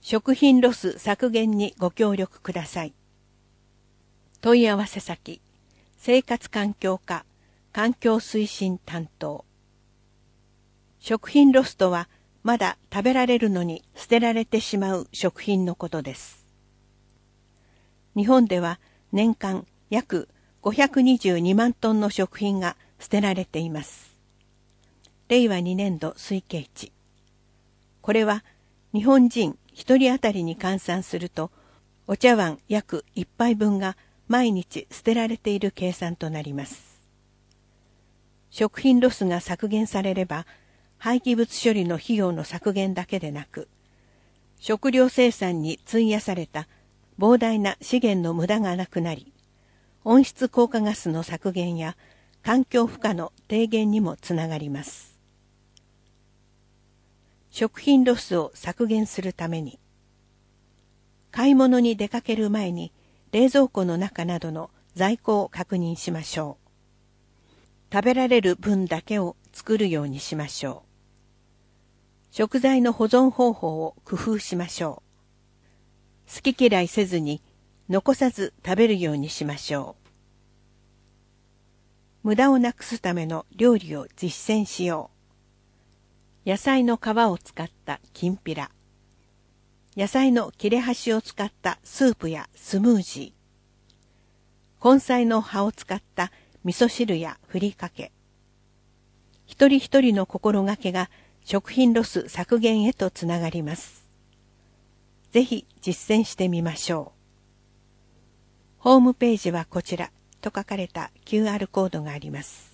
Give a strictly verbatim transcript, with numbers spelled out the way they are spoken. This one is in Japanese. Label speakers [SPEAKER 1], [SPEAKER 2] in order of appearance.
[SPEAKER 1] 食品ロス削減にご協力ください。問い合わせ先、生活環境課環境推進担当。食品ロスとは、まだ食べられるのに捨てられてしまう食品のことです。日本では年間約ごひゃくにじゅうにまんトンの食品が捨てられています。れいわにねんど推計値。これは日本人ひとり当たりに換算すると、お茶碗約いっぱいぶんが毎日捨てられている計算となります。食品ロスが削減されれば、廃棄物処理の費用の削減だけでなく、食料生産に費やされた膨大な資源の無駄がなくなり、温室効果ガスの削減や環境負荷の低減にもつながります。食品ロスを削減するために、買い物に出かける前に冷蔵庫の中などの在庫を確認しましょう。食べられる分だけを作るようにしましょう。食材の保存方法を工夫しましょう。好き嫌いせずに残さず食べるようにしましょう。無駄をなくすための料理を実践しよう。野菜の皮を使ったきんぴら。野菜の切れ端を使ったスープやスムージー。根菜の葉を使った味噌汁やふりかけ。一人一人の心がけが食品ロス削減へとつながります。ぜひ実践してみましょう。ホームページはこちらと書かれた キューアール コードがあります。